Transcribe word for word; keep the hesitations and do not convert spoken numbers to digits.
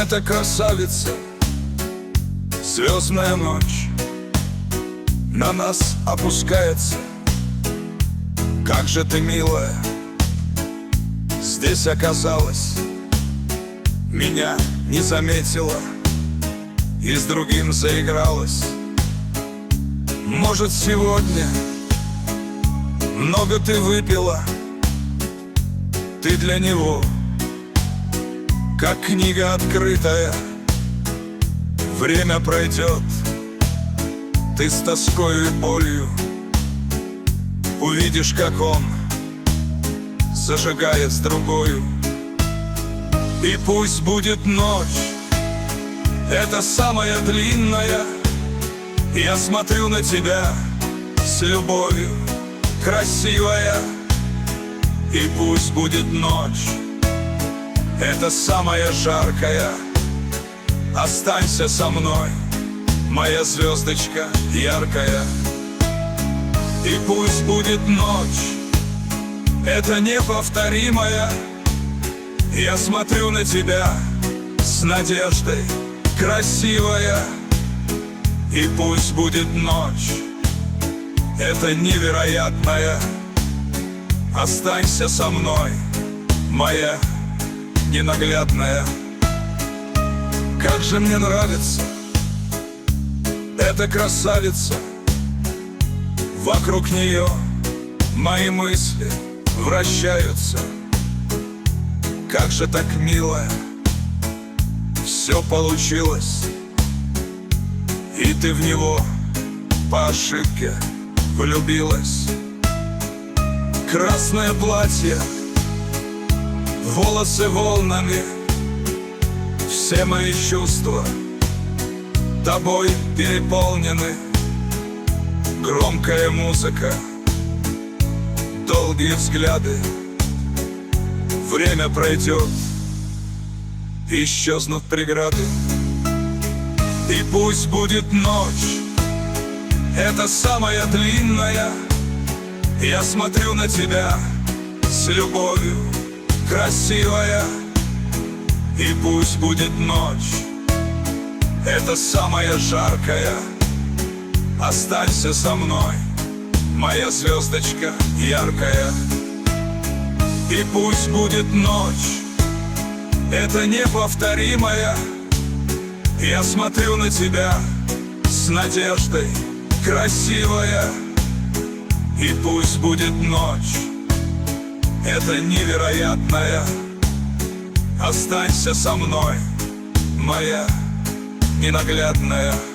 Это красавица, звездная ночь на нас опускается. Как же ты, милая, здесь оказалась. Меня не заметила и с другим заигралась. Может, сегодня много ты выпила. Ты для него как книга открытая. Время пройдет, ты с тоской и болью увидишь, как он зажигает с другою. И пусть будет ночь, это самая длинная. Я смотрю на тебя с любовью, красивая. И пусть будет ночь, это самая жаркая. Останься со мной, моя звездочка яркая. И пусть будет ночь, это неповторимая. Я смотрю на тебя с надеждой, красивая. И пусть будет ночь, это невероятная. Останься со мной, моя ненаглядная. Как же мне нравится эта красавица. Вокруг нее мои мысли вращаются. Как же так мило все получилось. И ты в него по ошибке влюбилась. Красное платье, волосы волнами. Все мои чувства тобой переполнены. Громкая музыка, долгие взгляды. Время пройдет, исчезнут преграды. И пусть будет ночь, это самая длинная. Я смотрю на тебя с любовью, красивая. И пусть будет ночь, это самая жаркая. Останься со мной, моя звездочка яркая. И пусть будет ночь, это неповторимая. Я смотрю на тебя с надеждой, красивая. И пусть будет ночь, это невероятная. Останься со мной, моя ненаглядная.